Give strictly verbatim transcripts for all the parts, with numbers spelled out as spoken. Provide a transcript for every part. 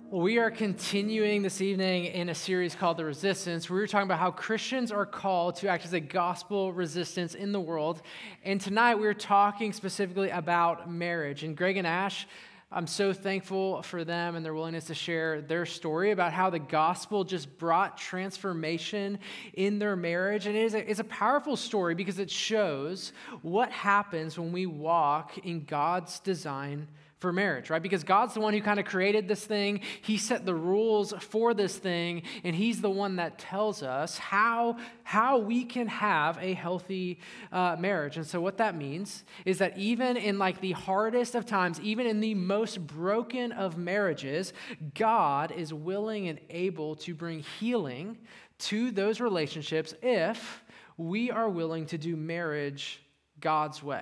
Well, we are continuing this evening in a series called The Resistance, where we're talking about how Christians are called to act as a gospel resistance in the world. And tonight we're talking specifically about marriage. And Greg and Ash, I'm so thankful for them and their willingness to share their story about how the gospel just brought transformation in their marriage. And it is a, it's a powerful story because it shows what happens when we walk in God's design for marriage, right? Because God's the one who kind of created this thing. He set the rules for this thing, and he's the one that tells us how, how we can have a healthy uh, marriage. And so what that means is that even in like the hardest of times, even in the most broken of marriages, God is willing and able to bring healing to those relationships if we are willing to do marriage God's way.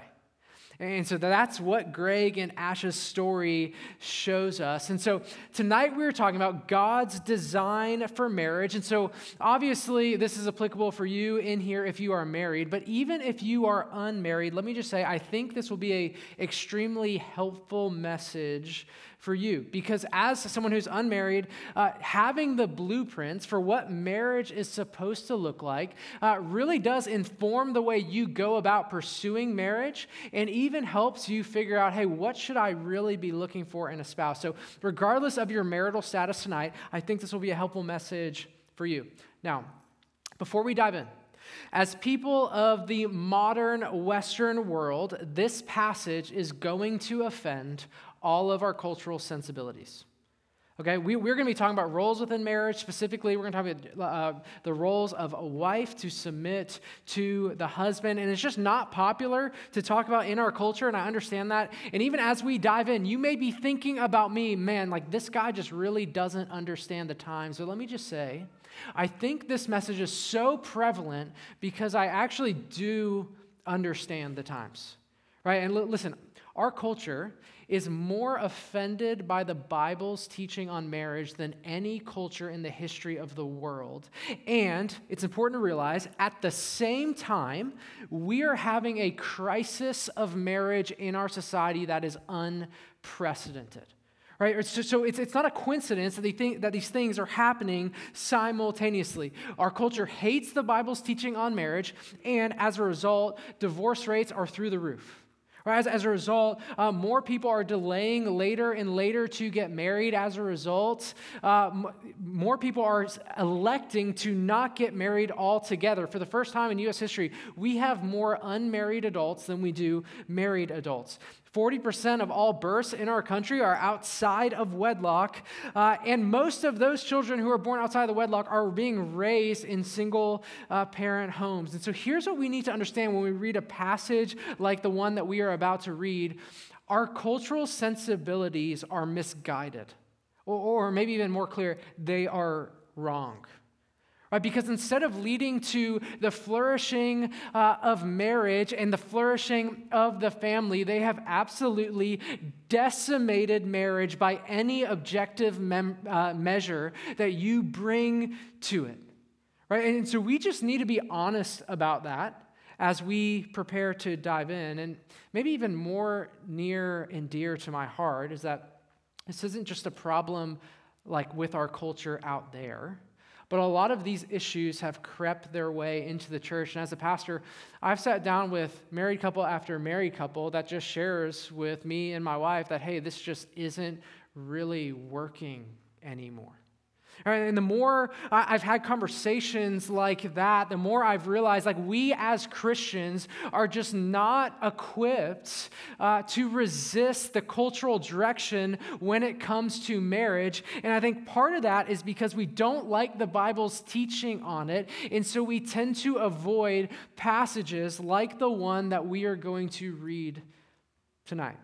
And so that's what Greg and Ash's story shows us. And so tonight we're talking about God's design for marriage. And so obviously this is applicable for you in here if you are married. But even if you are unmarried, let me just say, I think this will be an extremely helpful message for you. Because as someone who's unmarried, uh, having the blueprints for what marriage is supposed to look like uh, really does inform the way you go about pursuing marriage, and even helps you figure out, hey, what should I really be looking for in a spouse? So regardless of your marital status tonight, I think this will be a helpful message for you. Now, before we dive in, as people of the modern Western world, this passage is going to offend all of our cultural sensibilities. Okay, we, we're going to be talking about roles within marriage. Specifically, we're going to talk about uh, the roles of a wife to submit to the husband. And it's just not popular to talk about in our culture, and I understand that. And even as we dive in, you may be thinking about me, man, like this guy just really doesn't understand the times. So let me just say, I think this message is so prevalent because I actually do understand the times, right? And l- listen, our culture is more offended by the Bible's teaching on marriage than any culture in the history of the world. And it's important to realize, at the same time, we are having a crisis of marriage in our society that is unprecedented. Right? So, so it's, it's not a coincidence that, they think, that these things are happening simultaneously. Our culture hates the Bible's teaching on marriage, and as a result, divorce rates are through the roof. As, as a result, uh, more people are delaying later and later to get married. As a result, uh, m- more people are electing to not get married altogether. For the first time in U S history, we have more unmarried adults than we do married adults. forty percent of all births in our country are outside of wedlock, uh, and most of those children who are born outside of the wedlock are being raised in single-parent uh, homes. And so here's what we need to understand when we read a passage like the one that we are about to read. Our cultural sensibilities are misguided, or, or maybe even more clear, they are wrong. Right, because instead of leading to the flourishing uh, of marriage and the flourishing of the family, they have absolutely decimated marriage by any objective mem- uh, measure that you bring to it. Right, and so we just need to be honest about that as we prepare to dive in. And maybe even more near and dear to my heart is that this isn't just a problem like with our culture out there, but a lot of these issues have crept their way into the church. And as a pastor, I've sat down with married couple after married couple that just shares with me and my wife that, hey, this just isn't really working anymore. All right, and the more I've had conversations like that, the more I've realized like we as Christians are just not equipped uh, to resist the cultural direction when it comes to marriage. And I think part of that is because we don't like the Bible's teaching on it, and so we tend to avoid passages like the one that we are going to read tonight.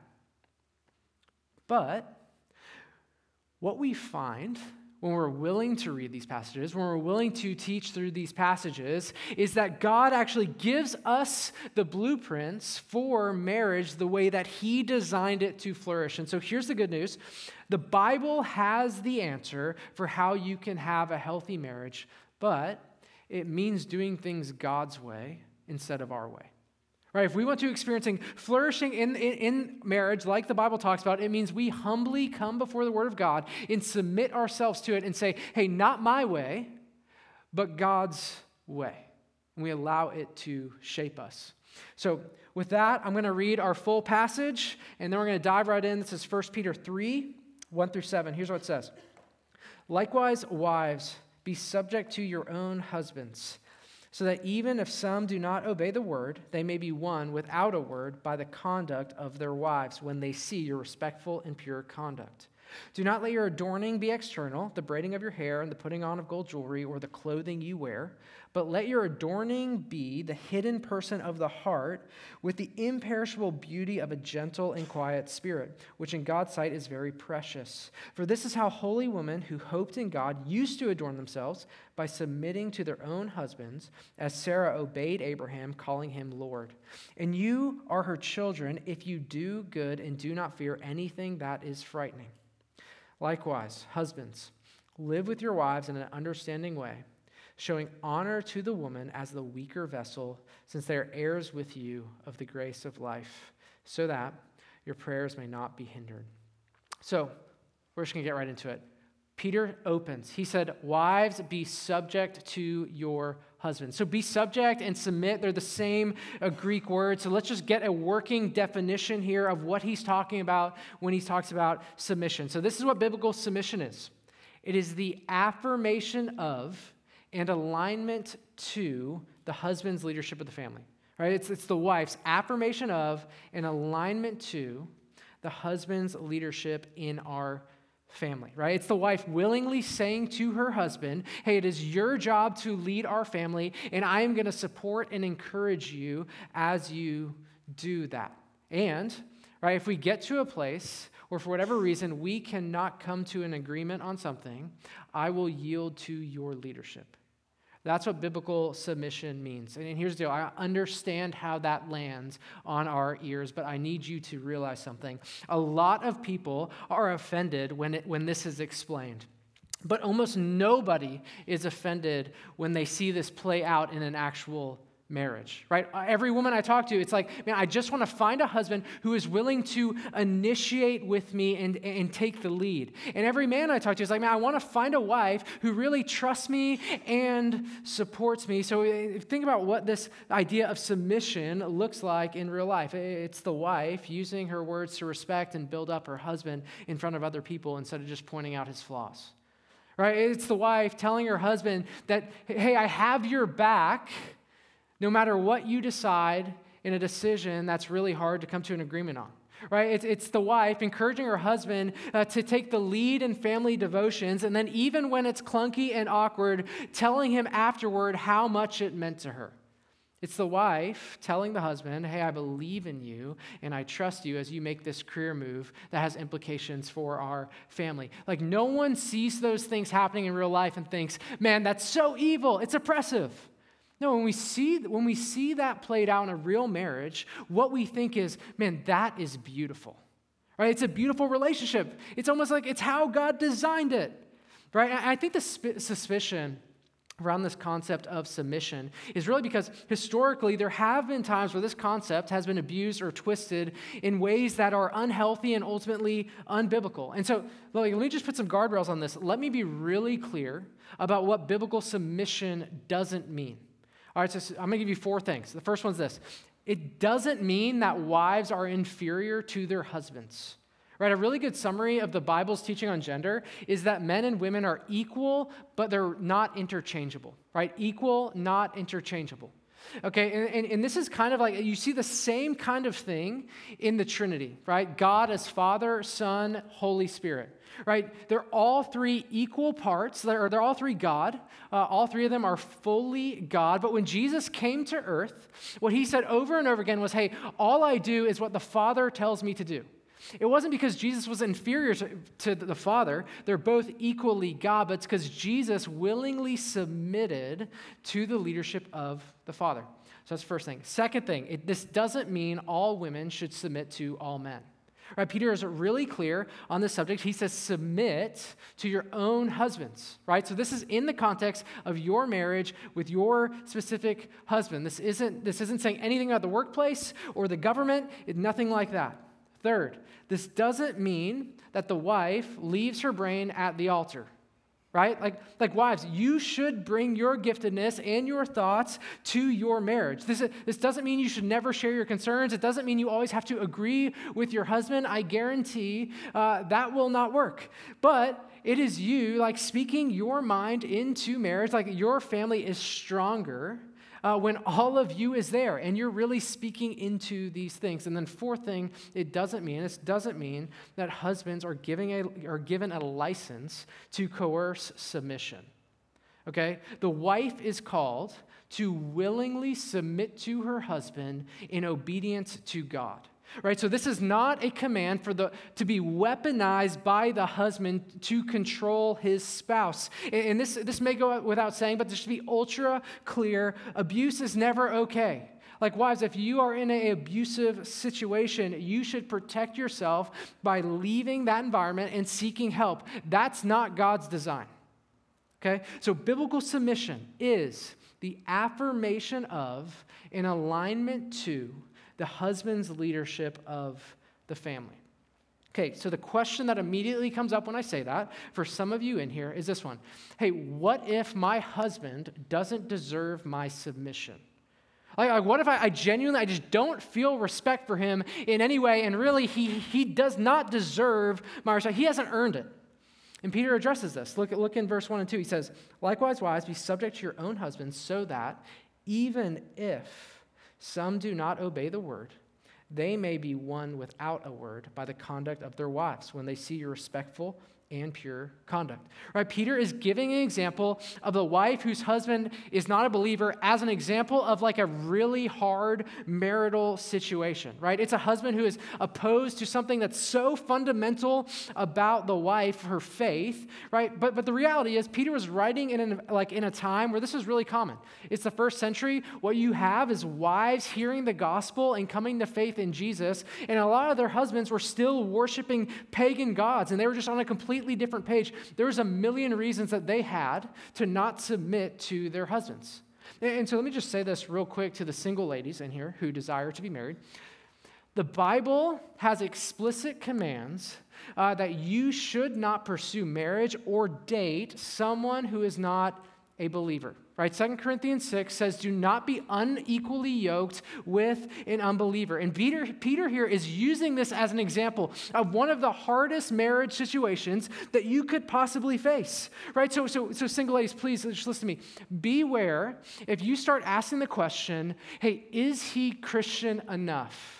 But what we find when we're willing to read these passages, when we're willing to teach through these passages, is that God actually gives us the blueprints for marriage the way that He designed it to flourish. And so here's the good news. The Bible has the answer for how you can have a healthy marriage, but it means doing things God's way instead of our way. Right? If we want to experiencing flourishing in, in, in marriage, like the Bible talks about, it means we humbly come before the Word of God and submit ourselves to it and say, hey, not my way, but God's way. And we allow it to shape us. So with that, I'm going to read our full passage, and then we're going to dive right in. This is First Peter three, one through seven. Here's what it says. Likewise, wives, be subject to your own husbands, so that even if some do not obey the word, they may be won without a word by the conduct of their wives when they see your respectful and pure conduct. Do not let your adorning be external, the braiding of your hair and the putting on of gold jewelry or the clothing you wear, but let your adorning be the hidden person of the heart with the imperishable beauty of a gentle and quiet spirit, which in God's sight is very precious. For this is how holy women who hoped in God used to adorn themselves, by submitting to their own husbands, as Sarah obeyed Abraham, calling him Lord. And you are her children if you do good and do not fear anything that is frightening. Likewise, husbands, live with your wives in an understanding way, showing honor to the woman as the weaker vessel, since they are heirs with you of the grace of life, so that your prayers may not be hindered. So, we're just going to get right into it. Peter opens. He said, wives, be subject to your husbands. So be subject and submit. They're the same uh, Greek word. So let's just get a working definition here of what he's talking about when he talks about submission. So this is what biblical submission is. It is the affirmation of and alignment to the husband's leadership of the family. Right? It's, it's the wife's affirmation of and alignment to the husband's leadership in our family, right? It's the wife willingly saying to her husband, hey, it is your job to lead our family, and I am going to support and encourage you as you do that. And, right, if we get to a place where for whatever reason we cannot come to an agreement on something, I will yield to your leadership. That's what biblical submission means. And here's the deal. I understand how that lands on our ears, but I need you to realize something. A lot of people are offended when it, when this is explained. But almost nobody is offended when they see this play out in an actual marriage, right? Every woman I talk to, it's like, man, I just want to find a husband who is willing to initiate with me and, and take the lead. And every man I talk to is like, man, I want to find a wife who really trusts me and supports me. So think about what this idea of submission looks like in real life. It's the wife using her words to respect and build up her husband in front of other people instead of just pointing out his flaws, right? It's the wife telling her husband that, hey, I have your back no matter what you decide in a decision that's really hard to come to an agreement on, right? It's, it's the wife encouraging her husband uh, to take the lead in family devotions, and then even when it's clunky and awkward, telling him afterward how much it meant to her. It's the wife telling the husband, hey, I believe in you and I trust you as you make this career move that has implications for our family. Like, no one sees those things happening in real life and thinks, man, that's so evil, it's oppressive. No, when we see when we see that played out in a real marriage, what we think is, man, that is beautiful, right? It's a beautiful relationship. It's almost like it's how God designed it, right? I think the sp- suspicion around this concept of submission is really because historically there have been times where this concept has been abused or twisted in ways that are unhealthy and ultimately unbiblical. And so let me just put some guardrails on this. Let me be really clear about what biblical submission doesn't mean. All right, so I'm going to give you four things. The first one's this. It doesn't mean that wives are inferior to their husbands. Right? A really good summary of the Bible's teaching on gender is that men and women are equal, but they're not interchangeable. Right? Equal, not interchangeable. Okay, and, and, and this is kind of like, you see the same kind of thing in the Trinity, right? God as Father, Son, Holy Spirit, right? They're all three equal parts. They're, they're all three God. Uh, all three of them are fully God. But when Jesus came to earth, what he said over and over again was, hey, all I do is what the Father tells me to do. It wasn't because Jesus was inferior to, to the Father. They're both equally God, but it's because Jesus willingly submitted to the leadership of the Father. So that's the first thing. Second thing, it, this doesn't mean all women should submit to all men. Right? Peter is really clear on this subject. He says, submit to your own husbands, right? So this is in the context of your marriage with your specific husband. This isn't, this isn't saying anything about the workplace or the government, it, nothing like that. Third, this doesn't mean that the wife leaves her brain at the altar. Right? Like, like wives, you should bring your giftedness and your thoughts to your marriage. This, this doesn't mean you should never share your concerns. It doesn't mean you always have to agree with your husband. I guarantee uh, that will not work. But it is you, like, speaking your mind into marriage, like your family is stronger Uh, when all of you is there and you're really speaking into these things. And then fourth thing, it doesn't mean, it doesn't mean that husbands are giving a, are given a license to coerce submission. Okay? The wife is called to willingly submit to her husband in obedience to God. Right, so this is not a command for the to be weaponized by the husband to control his spouse. And this, this may go without saying, but this should be ultra clear. Abuse is never okay. Like wives, if you are in an abusive situation, you should protect yourself by leaving that environment and seeking help. That's not God's design. Okay, so biblical submission is the affirmation of, an alignment to, the husband's leadership of the family. Okay, so the question that immediately comes up when I say that, for some of you in here, is this one. Hey, what if my husband doesn't deserve my submission? Like, like what if I, I genuinely, I just don't feel respect for him in any way, and really he, he does not deserve my respect. He hasn't earned it. And Peter addresses this. Look, look in verse one and two. He says, likewise, wives, be subject to your own husbands, so that even if some do not obey the word, they may be won without a word by the conduct of their wives when they see your respectful and pure conduct. Right? Peter is giving an example of the wife whose husband is not a believer as an example of like a really hard marital situation, right? It's a husband who is opposed to something that's so fundamental about the wife, her faith, right? But but the reality is Peter was writing in an, like in a time where this is really common. It's the first century. What you have is wives hearing the gospel and coming to faith in Jesus, and a lot of their husbands were still worshiping pagan gods, and they were just on a completely different page. There was a million reasons that they had to not submit to their husbands. And so let me just say this real quick to the single ladies in here who desire to be married. The Bible has explicit commands uh, that you should not pursue marriage or date someone who is not a believer. Right? Second Corinthians six says, do not be unequally yoked with an unbeliever. And Peter, Peter here is using this as an example of one of the hardest marriage situations that you could possibly face. Right? So, so, so single ladies, please just listen to me. Beware if you start asking the question, hey, is he Christian enough?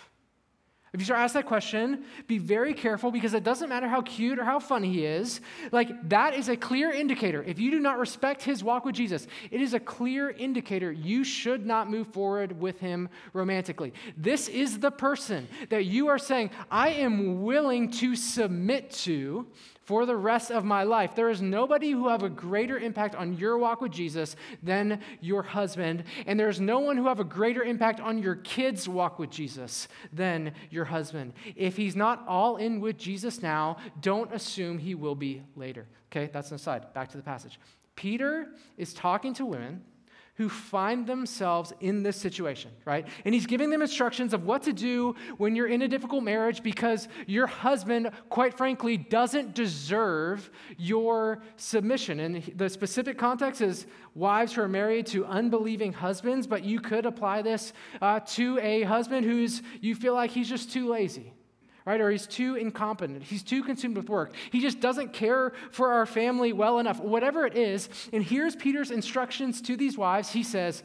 If you start asking that question, be very careful, because it doesn't matter how cute or how funny he is. Like, that is a clear indicator. If you do not respect his walk with Jesus, it is a clear indicator you should not move forward with him romantically. This is the person that you are saying, I am willing to submit to for the rest of my life. There is nobody who have a greater impact on your walk with Jesus than your husband, and there's no one who have a greater impact on your kids' walk with Jesus than your husband. If he's not all in with Jesus now, don't assume he will be later. Okay, that's an aside. Back to the passage. Peter is talking to women who find themselves in this situation, right? And he's giving them instructions of what to do when you're in a difficult marriage because your husband, quite frankly, doesn't deserve your submission. And the specific context is wives who are married to unbelieving husbands, but you could apply this uh, to a husband who's, you feel like he's just too lazy. Right? Or he's too incompetent. He's too consumed with work. He just doesn't care for our family well enough. Whatever it is. And here's Peter's instructions to these wives. He says,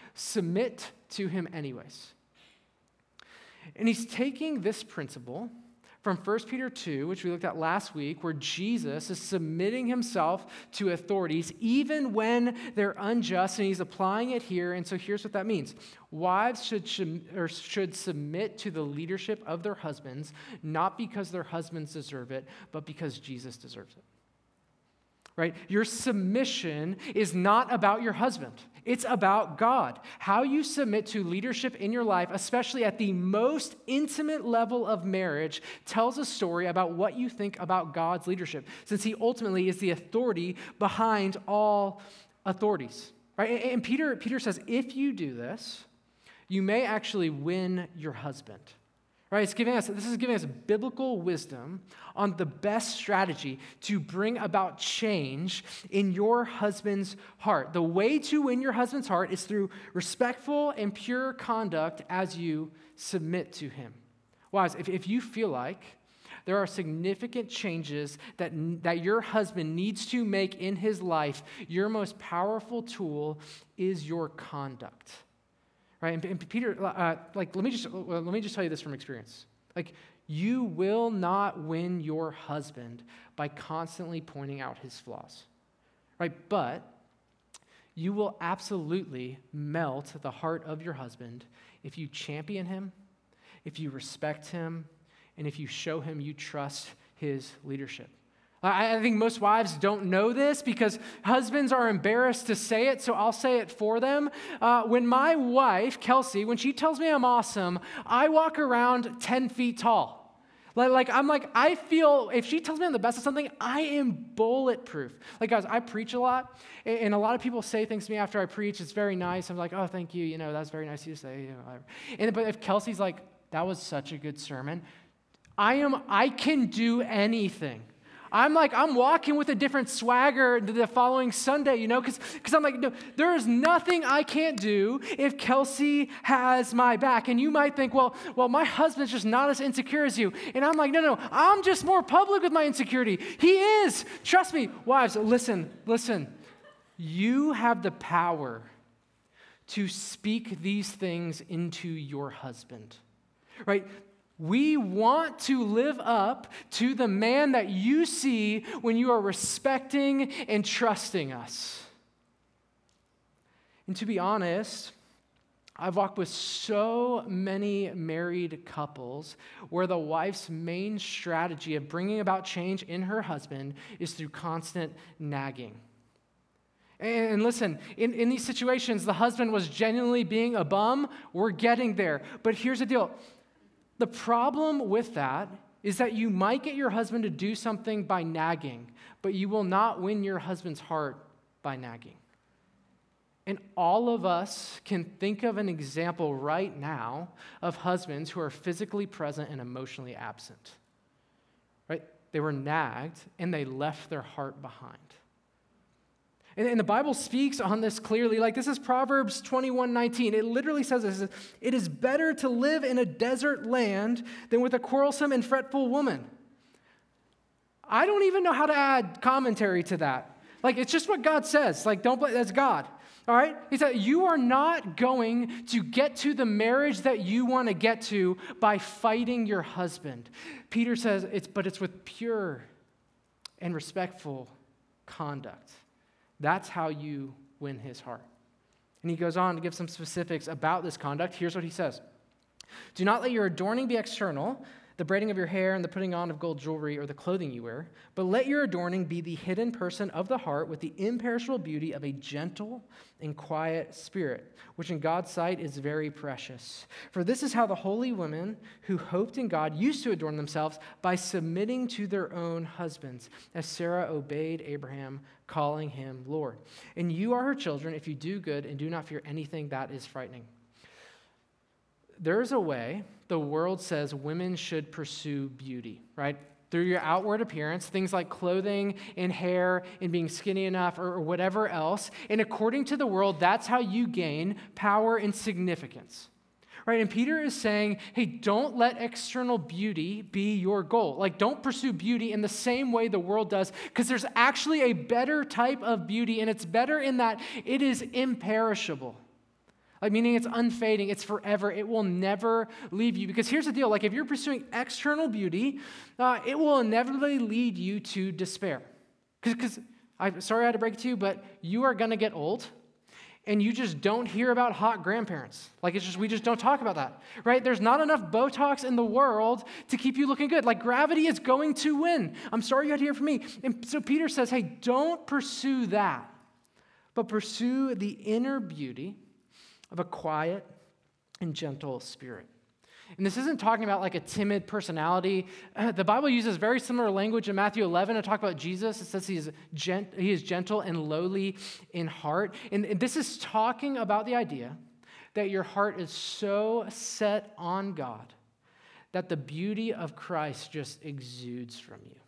submit to him anyways. And he's taking this principle from First Peter two, which we looked at last week, where Jesus is submitting himself to authorities even when they're unjust, and he's applying it here. And so here's what that means. Wives should, should, or should submit to the leadership of their husbands, not because their husbands deserve it, but because Jesus deserves it. right? Your submission is not about your husband. It's about God. How you submit to leadership in your life, especially at the most intimate level of marriage, tells a story about what you think about God's leadership, since he ultimately is the authority behind all authorities, right? And Peter, Peter says, if you do this, you may actually win your husband. Right, it's giving us, this is giving us biblical wisdom on the best strategy to bring about change in your husband's heart. The way to win your husband's heart is through respectful and pure conduct as you submit to him. Wives, if, if you feel like there are significant changes that, that your husband needs to make in his life, your most powerful tool is your conduct. Right, and, and Peter, uh, like, let me just let me just tell you this from experience. Like, you will not win your husband by constantly pointing out his flaws, right? But you will absolutely melt the heart of your husband if you champion him, if you respect him, and if you show him you trust his leadership. I think most wives don't know this because husbands are embarrassed to say it, so I'll say it for them. Uh, when my wife, Kelsey, when she tells me I'm awesome, I walk around ten feet tall. Like, like I'm like, I feel, if she tells me I'm the best at something, I am bulletproof. Like, guys, I preach a lot, and a lot of people say things to me after I preach. It's very nice. I'm like, oh, thank you. You know, that's very nice of you to say. You know, whatever. And but if Kelsey's like, that was such a good sermon, I am, I can do anything. I'm like, I'm walking with a different swagger the following Sunday, you know, because because I'm like, no, there is nothing I can't do if Kelsey has my back. And you might think, well, well, my husband's just not as insecure as you. And I'm like, no, no, I'm just more public with my insecurity. He is. Trust me. Wives, listen, listen. You have the power to speak these things into your husband, right? We want to live up to the man that you see when you are respecting and trusting us. And to be honest, I've walked with so many married couples where the wife's main strategy of bringing about change in her husband is through constant nagging. And listen, in, in these situations, the husband was genuinely being a bum. We're getting there. But here's the deal. The problem with that is that you might get your husband to do something by nagging, but you will not win your husband's heart by nagging. And all of us can think of an example right now of husbands who are physically present and emotionally absent. Right? They were nagged and they left their heart behind. And, and the Bible speaks on this clearly. Like, this is Proverbs twenty-one nineteen. It literally says this: it is better to live in a desert land than with a quarrelsome and fretful woman. I don't even know how to add commentary to that. Like, it's just what God says. Like, don't blame, that's God. All right? He said, you are not going to get to the marriage that you want to get to by fighting your husband. Peter says, it's but it's with pure and respectful conduct. That's how you win his heart. And he goes on to give some specifics about this conduct. Here's what he says. Do not let your adorning be external, the braiding of your hair and the putting on of gold jewelry or the clothing you wear, but let your adorning be the hidden person of the heart with the imperishable beauty of a gentle and quiet spirit, which in God's sight is very precious. For this is how the holy women who hoped in God used to adorn themselves, by submitting to their own husbands, as Sarah obeyed Abraham, calling him Lord. And you are her children if you do good and do not fear anything that is frightening. There's a way the world says women should pursue beauty, right? Through your outward appearance, things like clothing and hair and being skinny enough or, or whatever else. And according to the world, that's how you gain power and significance, right? And Peter is saying, hey, don't let external beauty be your goal. Like, don't pursue beauty in the same way the world does, because there's actually a better type of beauty, and it's better in that it is imperishable. Like, meaning it's unfading, it's forever, it will never leave you. Because here's the deal, like, if you're pursuing external beauty, uh, it will inevitably lead you to despair. Because, I'm sorry I had to break it to you, but you are going to get old, and you just don't hear about hot grandparents. Like it's just, we just don't talk about that, right? There's not enough Botox in the world to keep you looking good. Like gravity is going to win. I'm sorry you had to hear from me. And so Peter says, hey, don't pursue that, but pursue the inner beauty of a quiet and gentle spirit. And this isn't talking about like a timid personality. Uh, the Bible uses very similar language in Matthew eleven to talk about Jesus. It says he is, gent- he is gentle and lowly in heart. And, and this is talking about the idea that your heart is so set on God that the beauty of Christ just exudes from you.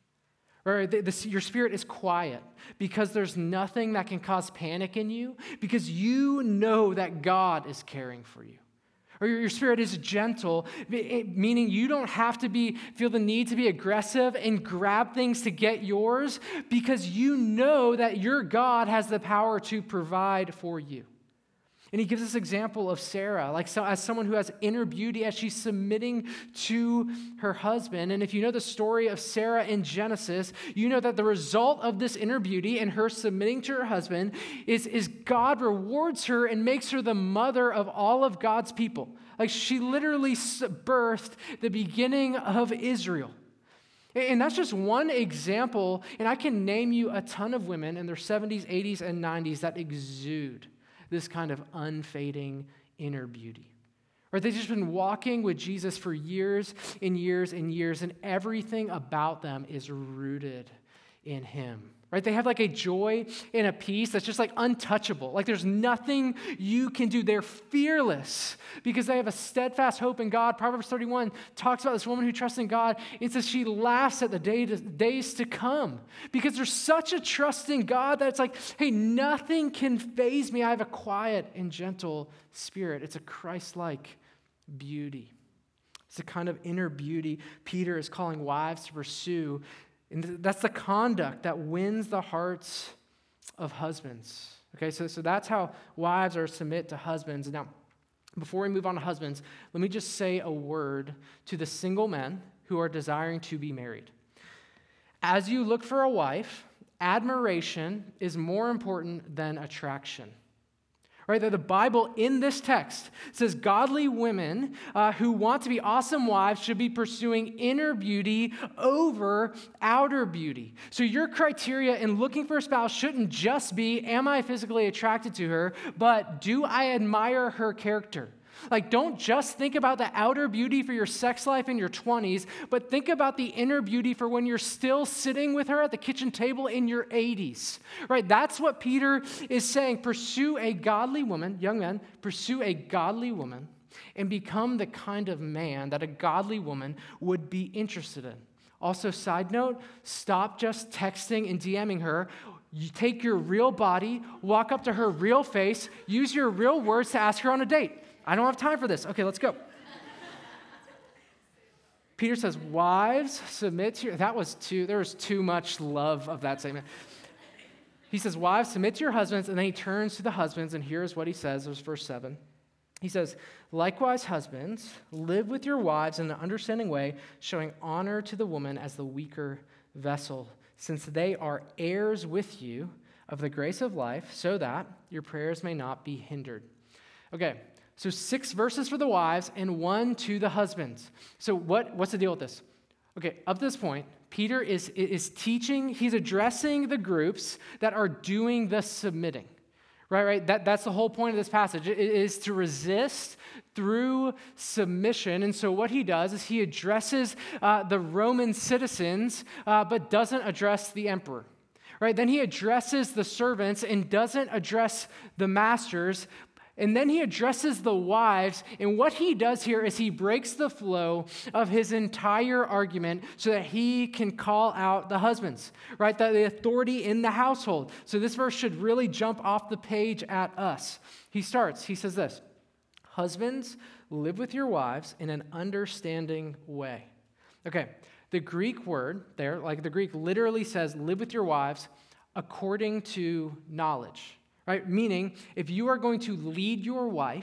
Or the, the, your spirit is quiet because there's nothing that can cause panic in you because you know that God is caring for you. Or your spirit is gentle, meaning you don't have to be feel the need to be aggressive and grab things to get yours because you know that your God has the power to provide for you. And he gives this example of Sarah, like so, as someone who has inner beauty as she's submitting to her husband. And if you know the story of Sarah in Genesis, you know that the result of this inner beauty and her submitting to her husband is, is God rewards her and makes her the mother of all of God's people. Like she literally birthed the beginning of Israel. And that's just one example. And I can name you a ton of women in their seventies, eighties, and nineties that exude this kind of unfading inner beauty. Or they've just been walking with Jesus for years and years and years, and everything about them is rooted in him. Right? They have like a joy and a peace that's just like untouchable. Like there's nothing you can do. They're fearless because they have a steadfast hope in God. Proverbs thirty-one talks about this woman who trusts in God. It says she laughs at the day to, days to come because there's such a trust in God that it's like, hey, nothing can faze me. I have a quiet and gentle spirit. It's a Christ-like beauty. It's the kind of inner beauty Peter is calling wives to pursue. And that's the conduct that wins the hearts of husbands. Okay, so, so that's how wives are to submit to husbands. Now, before we move on to husbands, let me just say a word to the single men who are desiring to be married. As you look for a wife, admiration is more important than attraction. Right, that the Bible in this text says godly women uh, who want to be awesome wives should be pursuing inner beauty over outer beauty. So your criteria in looking for a spouse shouldn't just be, am I physically attracted to her, but do I admire her character? Like, don't just think about the outer beauty for your sex life in your twenties, but think about the inner beauty for when you're still sitting with her at the kitchen table in your eighties, right? That's what Peter is saying. Pursue a godly woman, young men, pursue a godly woman and become the kind of man that a godly woman would be interested in. Also, side note, stop just texting and DMing her. You take your real body, walk up to her real face, use your real words to ask her on a date. I don't have time for this. Okay, let's go. Peter says, wives, submit to your, that was too, there was too much love of that statement. He says, wives, submit to your husbands, and then he turns to the husbands, and here's what he says, there's verse seven. He says, likewise, husbands, live with your wives in an understanding way, showing honor to the woman as the weaker vessel, since they are heirs with you of the grace of life, so that your prayers may not be hindered. Okay. So six verses for the wives and one to the husbands. So what, what's the deal with this? Okay, up to this point, Peter is, is teaching, he's addressing the groups that are doing the submitting. Right, right? That, that's the whole point of this passage. It is to resist through submission. And so what he does is he addresses uh, the Roman citizens, uh, but doesn't address the emperor. Right? Then he addresses the servants and doesn't address the masters. And then he addresses the wives, and what he does here is he breaks the flow of his entire argument so that he can call out the husbands, right? The, the authority in the household. So this verse should really jump off the page at us. He starts, he says this, husbands, live with your wives in an understanding way. Okay, the Greek word there, like the Greek literally says, live with your wives according to knowledge. Right? Meaning, if you are going to lead your wife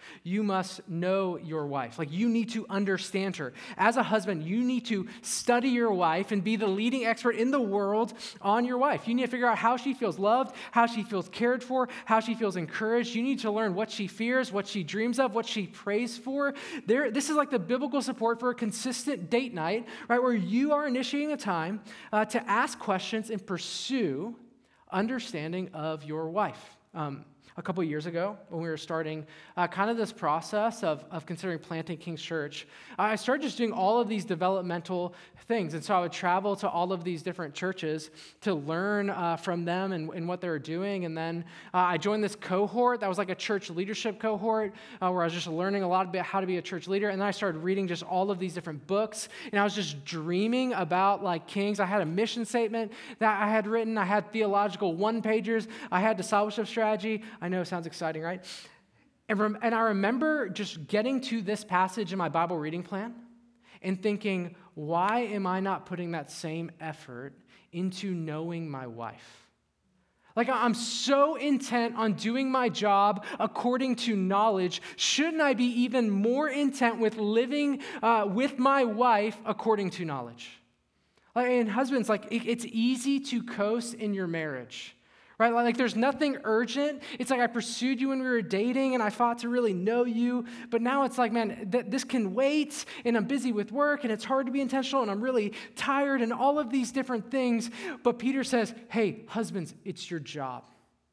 You must know your wife. Like, you need to understand her. As a husband, you need to study your wife and be the leading expert in the world on your wife. You need to figure out how she feels loved, how she feels cared for, how she feels encouraged. You need to learn what she fears, what she dreams of, what she prays for. There, this is like the biblical support for a consistent date night, right, where you are initiating a time uh, to ask questions and pursue understanding of your wife. Um, A couple years ago, when we were starting uh, kind of this process of, of considering planting King's Church, I started just doing all of these developmental things. And so I would travel to all of these different churches to learn uh, from them and, and what they were doing. And then uh, I joined this cohort that was like a church leadership cohort uh, where I was just learning a lot about how to be a church leader. And then I started reading just all of these different books. And I was just dreaming about like Kings. I had a mission statement that I had written. I had theological one-pagers. I had discipleship strategy. I know it sounds exciting, right? And, rem- and I remember just getting to this passage in my Bible reading plan and thinking, why am I not putting that same effort into knowing my wife? Like, I'm so intent on doing my job according to knowledge. Shouldn't I be even more intent with living uh, with my wife according to knowledge? Like, and husbands, like, it, it's easy to coast in your marriage. Right? Like, there's nothing urgent. It's like I pursued you when we were dating and I fought to really know you. But now it's like, man, th- this can wait, and I'm busy with work and it's hard to be intentional and I'm really tired and all of these different things. But Peter says, hey, husbands, it's your job.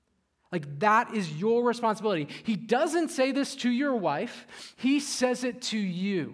Like, that is your responsibility. He doesn't say this to your wife. He says it to you.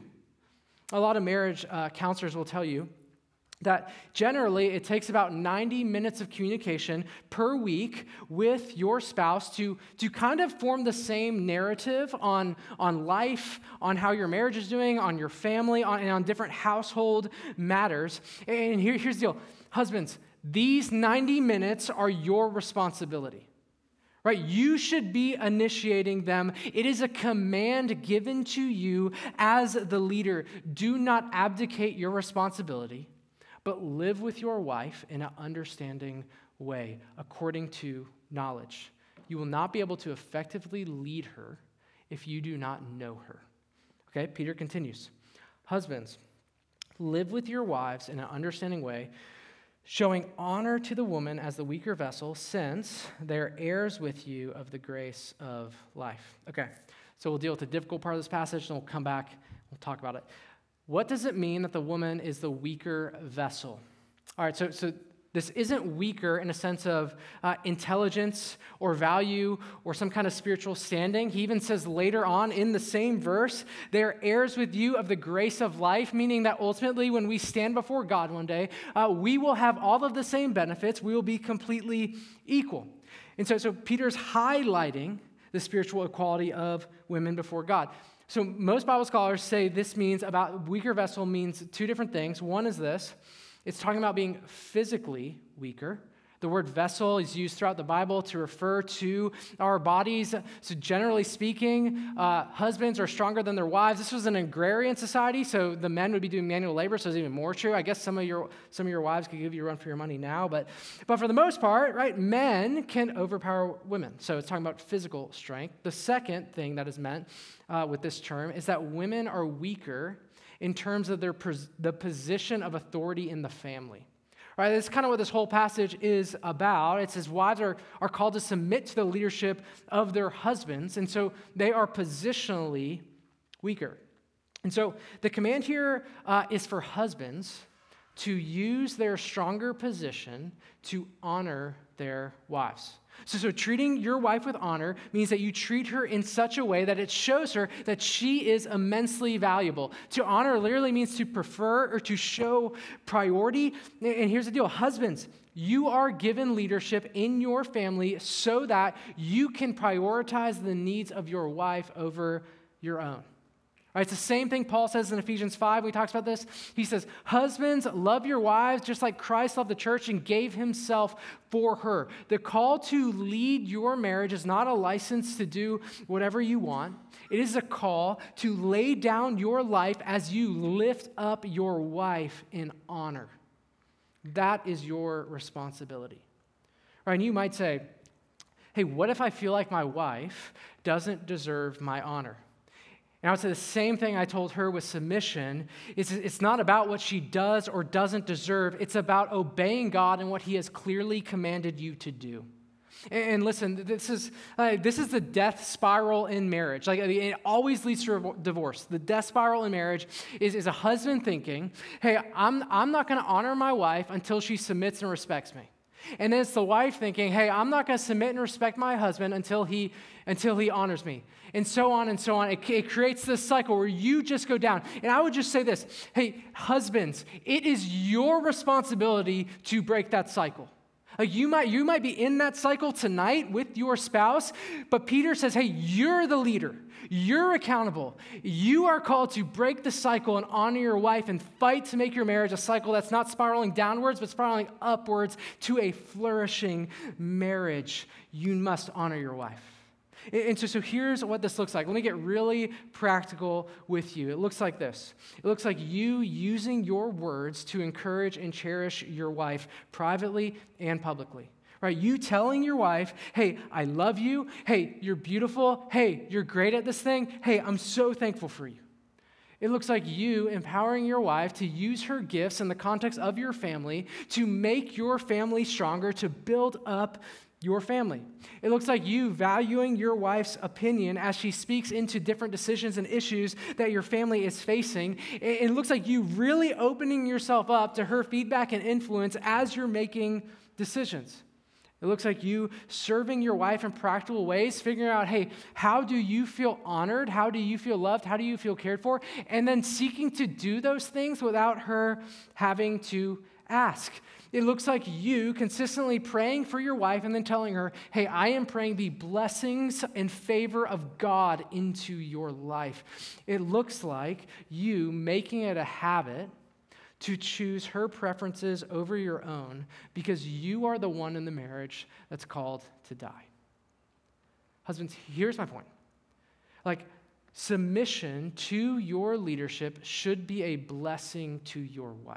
A lot of marriage uh, counselors will tell you that generally it takes about ninety minutes of communication per week with your spouse to, to kind of form the same narrative on, on life, on how your marriage is doing, on your family, on, and on different household matters. And here, here's the deal. Husbands, these ninety minutes are your responsibility. Right? You should be initiating them. It is a command given to you as the leader. Do not abdicate your responsibility, but live with your wife in an understanding way, according to knowledge. You will not be able to effectively lead her if you do not know her. Okay, Peter continues. Husbands, live with your wives in an understanding way, showing honor to the woman as the weaker vessel, since they're heirs with you of the grace of life. Okay, so we'll deal with the difficult part of this passage, and we'll come back, we'll talk about it. What does it mean that the woman is the weaker vessel? All right, so, so this isn't weaker in a sense of uh, intelligence or value or some kind of spiritual standing. He even says later on in the same verse, they're heirs with you of the grace of life, meaning that ultimately when we stand before God one day, uh, we will have all of the same benefits. We will be completely equal. And so, so Peter's highlighting the spiritual equality of women before God. So most Bible scholars say this means about weaker vessel means two different things. One is this. It's talking about being physically weaker. The word vessel is used throughout the Bible to refer to our bodies. So generally speaking, uh, husbands are stronger than their wives. This was an agrarian society, so the men would be doing manual labor, so it's even more true. I guess some of your some of your wives could give you a run for your money now, but but for the most part, right, men can overpower women. So it's talking about physical strength. The second thing that is meant uh, with this term is that women are weaker in terms of their pos- the position of authority in the family. Right, that's kind of what this whole passage is about. It says wives are, are called to submit to the leadership of their husbands, and so they are positionally weaker. And so the command here uh, is for husbands to use their stronger position to honor their wives. So, so treating your wife with honor means that you treat her in such a way that it shows her that she is immensely valuable. To honor literally means to prefer or to show priority. And here's the deal. Husbands, you are given leadership in your family so that you can prioritize the needs of your wife over your own. Right, it's the same thing Paul says in Ephesians five when he talks about this. He says, husbands, love your wives just like Christ loved the church and gave himself for her. The call to lead your marriage is not a license to do whatever you want. It is a call to lay down your life as you lift up your wife in honor. That is your responsibility. Right, and you might say, hey, what if I feel like my wife doesn't deserve my honor? And I would say the same thing I told her with submission is it's not about what she does or doesn't deserve. It's about obeying God and what he has clearly commanded you to do. And listen, this is uh, this is the death spiral in marriage. Like it always leads to a divorce. The death spiral in marriage is, is a husband thinking, hey, I'm, I'm not going to honor my wife until she submits and respects me. And then it's the wife thinking, hey, I'm not going to submit and respect my husband until he until he honors me. And so on and so on. It, it creates this cycle where you just go down. And I would just say this, hey, husbands, it is your responsibility to break that cycle. Like you might, you might be in that cycle tonight with your spouse, but Peter says, hey, you're the leader. You're accountable. You are called to break the cycle and honor your wife and fight to make your marriage a cycle that's not spiraling downwards, but spiraling upwards to a flourishing marriage. You must honor your wife. And so, so here's what this looks like. Let me get really practical with you. It looks like this. It looks like you using your words to encourage and cherish your wife privately and publicly. Right? You telling your wife, hey, I love you. Hey, you're beautiful. Hey, you're great at this thing. Hey, I'm so thankful for you. It looks like you empowering your wife to use her gifts in the context of your family to make your family stronger, to build up your family. It looks like you valuing your wife's opinion as she speaks into different decisions and issues that your family is facing. It looks like you really opening yourself up to her feedback and influence as you're making decisions. It looks like you serving your wife in practical ways, figuring out, hey, how do you feel honored? How do you feel loved? How do you feel cared for? And then seeking to do those things without her having to ask. It looks like you consistently praying for your wife and then telling her, hey, I am praying the blessings and favor of God into your life. It looks like you making it a habit to choose her preferences over your own because you are the one in the marriage that's called to die. Husbands, here's my point. Like, submission to your leadership should be a blessing to your wife.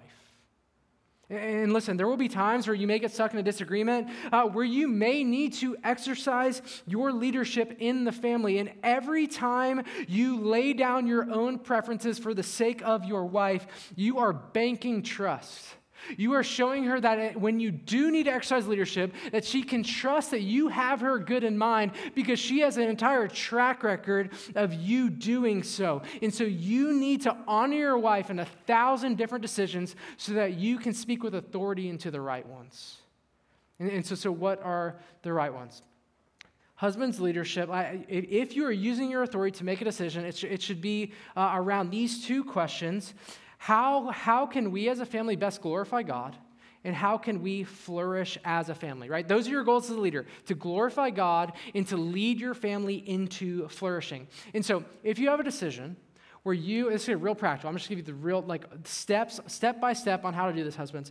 And listen, there will be times where you may get stuck in a disagreement, uh, where you may need to exercise your leadership in the family. And every time you lay down your own preferences for the sake of your wife, you are banking trust. You are showing her that when you do need to exercise leadership, that she can trust that you have her good in mind because she has an entire track record of you doing so. And so you need to honor your wife in a thousand different decisions so that you can speak with authority into the right ones. And, and so, so what are the right ones? Husband's leadership, I, if you are using your authority to make a decision, it, sh- it should be uh, around these two questions. How, how can we as a family best glorify God? And how can we flourish as a family, right? Those are your goals as a leader, to glorify God and to lead your family into flourishing. And so if you have a decision where you, it's real practical, I'm just going to give you the real like steps, step by step on how to do this, husbands.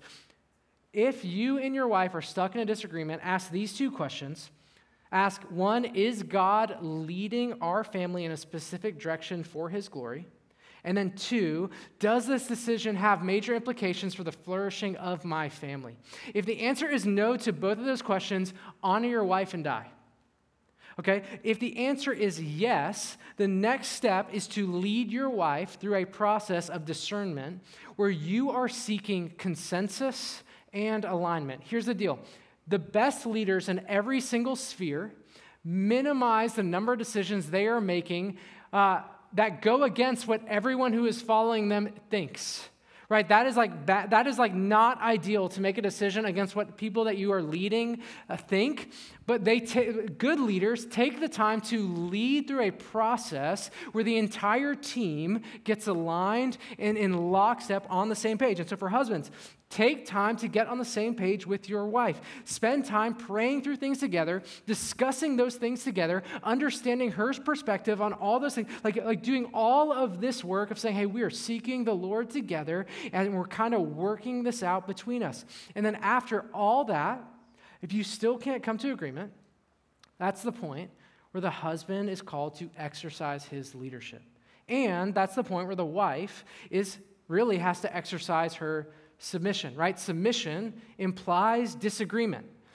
If you and your wife are stuck in a disagreement, ask these two questions. Ask, one, is God leading our family in a specific direction for his glory? And then two, does this decision have major implications for the flourishing of my family? If the answer is no to both of those questions, honor your wife and die. Okay? If the answer is yes, the next step is to lead your wife through a process of discernment where you are seeking consensus and alignment. Here's the deal. The best leaders in every single sphere minimize the number of decisions they are making uh, that go against what everyone who is following them thinks, right? That is like that, that is like not ideal to make a decision against what people that you are leading uh, think, but they ta- good leaders take the time to lead through a process where the entire team gets aligned and in lockstep on the same page. And so for husbands, take time to get on the same page with your wife. Spend time praying through things together, discussing those things together, understanding her perspective on all those things, like, like doing all of this work of saying, hey, we are seeking the Lord together, and we're kind of working this out between us. And then after all that, if you still can't come to agreement, that's the point where the husband is called to exercise his leadership. And that's the point where the wife is really has to exercise her submission, right? Submission implies disagreement.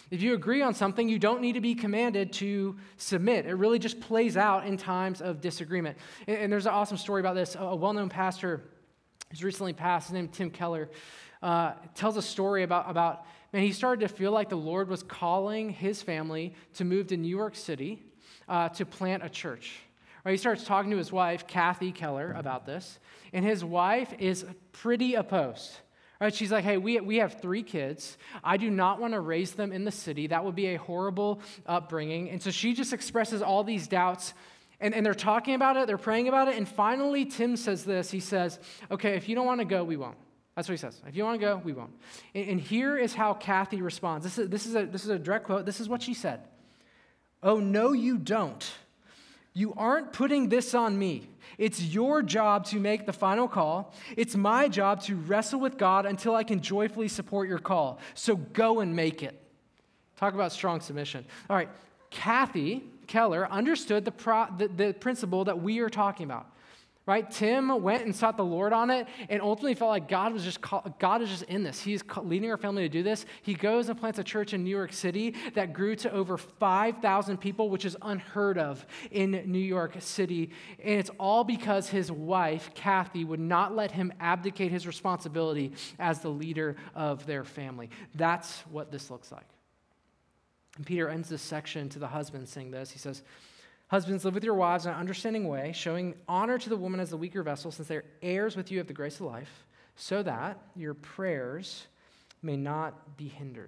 If you agree on something, you don't need to be commanded to submit. It really just plays out in times of disagreement. And, and there's an awesome story about this. A, a well-known pastor who's recently passed, his name is Tim Keller, uh, tells a story about, about, man, he started to feel like the Lord was calling his family to move to New York City uh, to plant a church. Right, he starts talking to his wife, Kathy Keller, about this, and his wife is pretty opposed. Right, she's like, hey, we, we have three kids. I do not want to raise them in the city. That would be a horrible upbringing. And so she just expresses all these doubts, and, and they're talking about it, they're praying about it, and finally Tim says this. He says, okay, if you don't want to go, we won't. That's what he says. If you want to go, we won't. And, and here is how Kathy responds. This is, this, is a, this is a direct quote. This is what she said. Oh, no, you don't. You aren't putting this on me. It's your job to make the final call. It's my job to wrestle with God until I can joyfully support your call. So go and make it. Talk about strong submission. All right, Kathy Keller understood the, pro, the, the principle that we are talking about. Right? Tim went and sought the Lord on it and ultimately felt like God was just call, God is just in this. He's leading our family to do this. He goes and plants a church in New York City that grew to over five thousand people, which is unheard of in New York City. And it's all because his wife, Kathy, would not let him abdicate his responsibility as the leader of their family. That's what this looks like. And Peter ends this section to the husband saying this. He says, husbands, live with your wives in an understanding way, showing honor to the woman as the weaker vessel, since they're heirs with you of the grace of life, so that your prayers may not be hindered.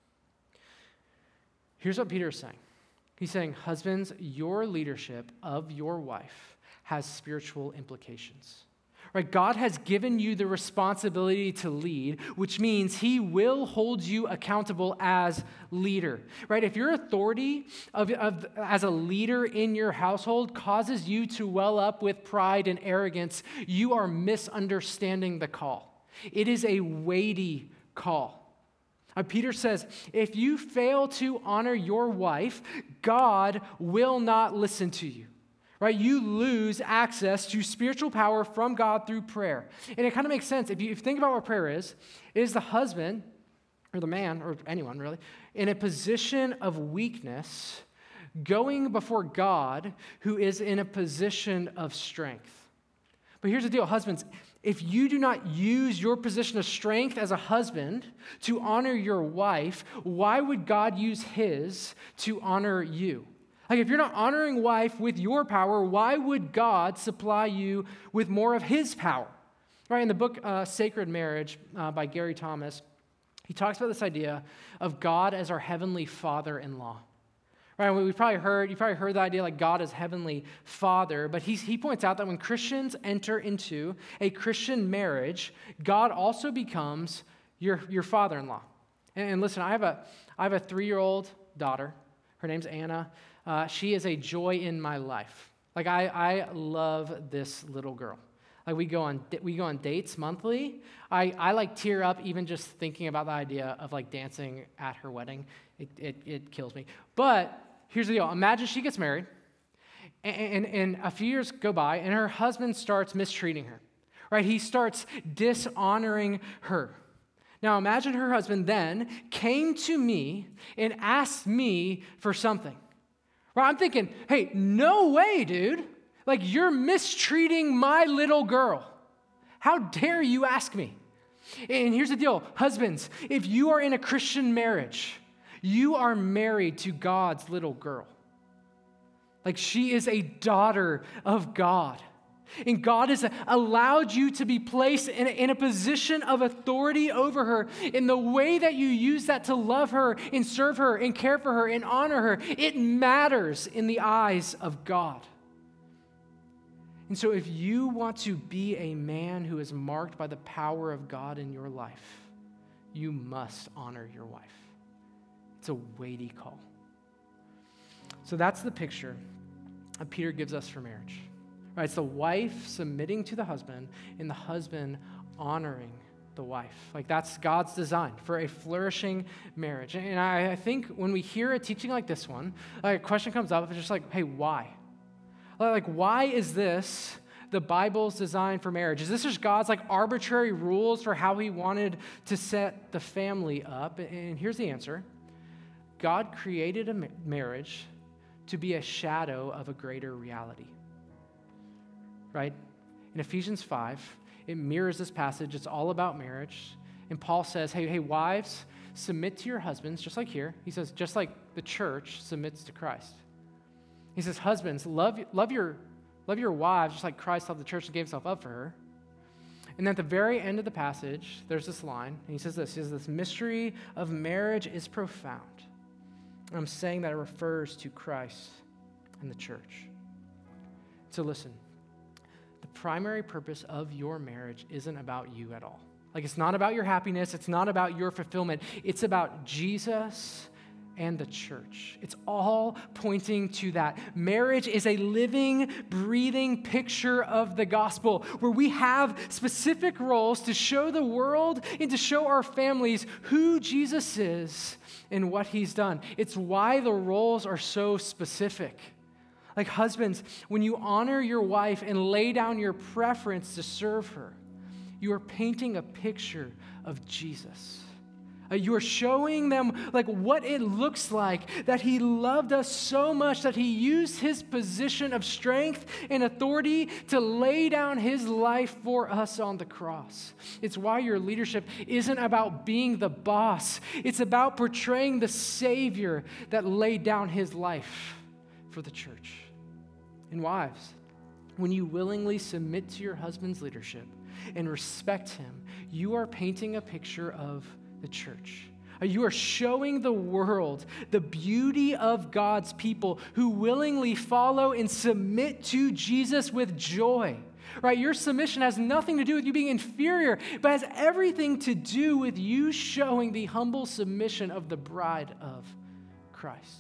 Here's what Peter is saying. He's saying, husbands, your leadership of your wife has spiritual implications. Right? God has given you the responsibility to lead, which means he will hold you accountable as leader. Right? If your authority of, of, as a leader in your household causes you to well up with pride and arrogance, you are misunderstanding the call. It is a weighty call. Uh, Peter says, if you fail to honor your wife, God will not listen to you. Right? You lose access to spiritual power from God through prayer. And it kind of makes sense. If you, if you think about what prayer is, it is the husband, or the man, or anyone really, in a position of weakness, going before God, who is in a position of strength. But here's the deal, husbands. If you do not use your position of strength as a husband to honor your wife, why would God use his to honor you? Like, if you're not honoring wife with your power, why would God supply you with more of his power? Right, in the book uh, Sacred Marriage uh, by Gary Thomas, he talks about this idea of God as our heavenly father-in-law. Right, we've probably heard, you probably heard the idea like God as heavenly father, but he's, he points out that when Christians enter into a Christian marriage, God also becomes your, your father-in-law. And, and listen, I have a, I have a three-year-old daughter. Her name's Anna. Uh, she is a joy in my life. Like, I, I love this little girl. Like, we go on we go on dates monthly. I, I like tear up even just thinking about the idea of like dancing at her wedding. It it, it kills me. But here's the deal. Imagine she gets married, and, and, and a few years go by, and her husband starts mistreating her. Right? He starts dishonoring her. Now, imagine her husband then came to me and asked me for something. Right? I'm thinking, hey, no way, dude. Like, you're mistreating my little girl. How dare you ask me? And here's the deal. Husbands, if you are in a Christian marriage, you are married to God's little girl. Like, she is a daughter of God. And God has allowed you to be placed in a, in a position of authority over her. In the way that you use that to love her and serve her and care for her and honor her, it matters in the eyes of God. And so if you want to be a man who is marked by the power of God in your life, you must honor your wife. It's a weighty call. So that's the picture that Peter gives us for marriage. Right, it's the wife submitting to the husband and the husband honoring the wife. Like, that's God's design for a flourishing marriage. And I, I think when we hear a teaching like this one, like, a question comes up, it's just like, hey, why? Like, why is this the Bible's design for marriage? Is this just God's like arbitrary rules for how he wanted to set the family up? And here's the answer. God created a ma- marriage to be a shadow of a greater reality, right? In Ephesians five, it mirrors this passage. It's all about marriage. And Paul says, hey, hey, wives, submit to your husbands, just like here. He says, just like the church submits to Christ. He says, husbands, love, love, your, love your wives, just like Christ loved the church and gave himself up for her. And at the very end of the passage, there's this line, and he says this, he says, this mystery of marriage is profound. And I'm saying that it refers to Christ and the church. So listen, the primary purpose of your marriage isn't about you at all. Like, it's not about your happiness. It's not about your fulfillment. It's about Jesus and the church. It's all pointing to that. Marriage is a living, breathing picture of the gospel where we have specific roles to show the world and to show our families who Jesus is and what he's done. It's why the roles are so specific. Like, husbands, when you honor your wife and lay down your preference to serve her, you are painting a picture of Jesus. Uh, you are showing them like what it looks like that he loved us so much that he used his position of strength and authority to lay down his life for us on the cross. It's why your leadership isn't about being the boss. It's about portraying the Savior that laid down his life for the church. And wives, when you willingly submit to your husband's leadership and respect him, you are painting a picture of the church. You are showing the world the beauty of God's people who willingly follow and submit to Jesus with joy. Right? Your submission has nothing to do with you being inferior, but has everything to do with you showing the humble submission of the bride of Christ.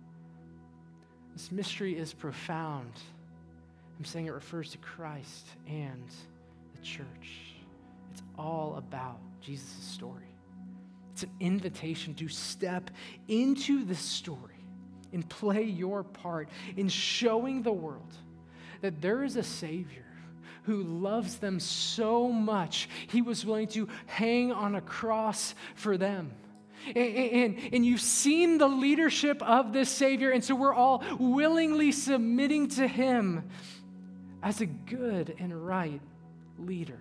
This mystery is profound. I'm saying it refers to Christ and the church. It's all about Jesus' story. It's an invitation to step into this story and play your part in showing the world that there is a Savior who loves them so much, he was willing to hang on a cross for them. And, and, and you've seen the leadership of this Savior, and so we're all willingly submitting to him as a good and right leader.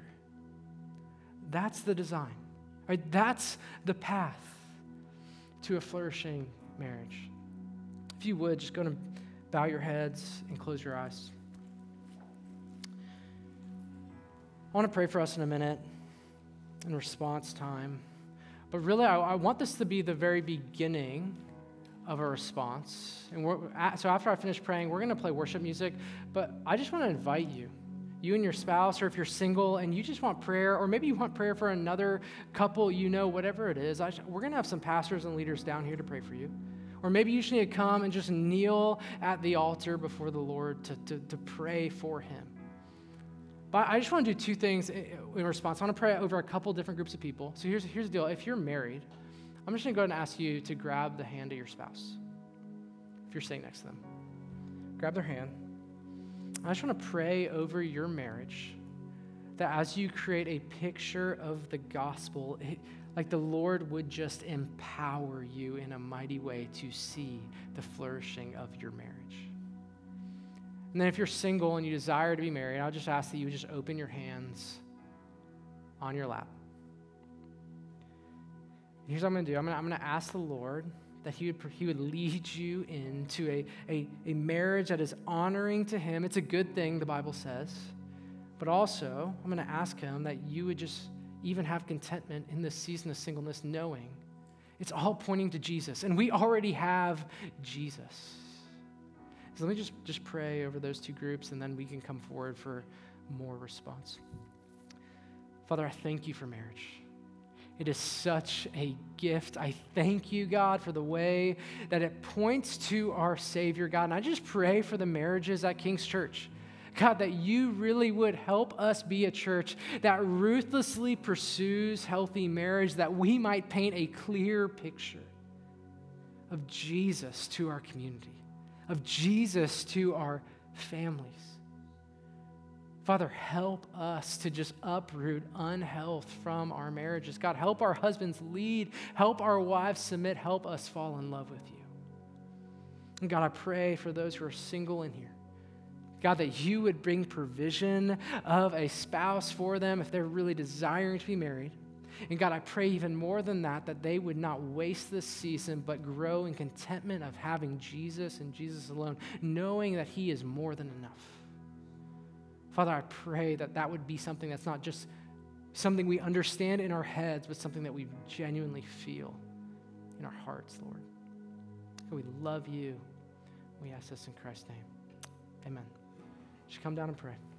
That's the design. Right? That's the path to a flourishing marriage. If you would, just go and bow your heads and close your eyes. I want to pray for us in a minute in response time. But really, I, I want this to be the very beginning of a response. And we're, so after I finish praying, we're going to play worship music. But I just want to invite you. You and your spouse, or if you're single and you just want prayer, or maybe you want prayer for another couple, you know, whatever it is, I, we're going to have some pastors and leaders down here to pray for you. Or maybe you just need to come and just kneel at the altar before the Lord to, to, to pray for him. But I just want to do two things in response. I want to pray over a couple different groups of people. So here's, here's the deal. If you're married, I'm just going to go ahead and ask you to grab the hand of your spouse. If you're sitting next to them, grab their hand. I just want to pray over your marriage that as you create a picture of the gospel, it, like the Lord would just empower you in a mighty way to see the flourishing of your marriage. And then if you're single and you desire to be married, I'll just ask that you would just open your hands on your lap. Here's what I'm going to do. I'm going to, I'm going to ask the Lord that he would, he would lead you into a, a, a marriage that is honoring to him. It's a good thing, the Bible says. But also, I'm going to ask him that you would just even have contentment in this season of singleness, knowing it's all pointing to Jesus. And we already have Jesus. So let me just, just pray over those two groups, and then we can come forward for more response. Father, I thank you for marriage. It is such a gift. I thank you, God, for the way that it points to our Savior, God. And I just pray for the marriages at King's Church. God, that you really would help us be a church that ruthlessly pursues healthy marriage, that we might paint a clear picture of Jesus to our community, of Jesus to our families. Father, help us to just uproot unhealth from our marriages. God, help our husbands lead. Help our wives submit. Help us fall in love with you. And God, I pray for those who are single in here. God, that you would bring provision of a spouse for them if they're really desiring to be married. And God, I pray even more than that, that they would not waste this season, but grow in contentment of having Jesus and Jesus alone, knowing that he is more than enough. Father, I pray that that would be something that's not just something we understand in our heads, but something that we genuinely feel in our hearts, Lord. And we love you. We ask this in Christ's name. Amen. Just come down and pray.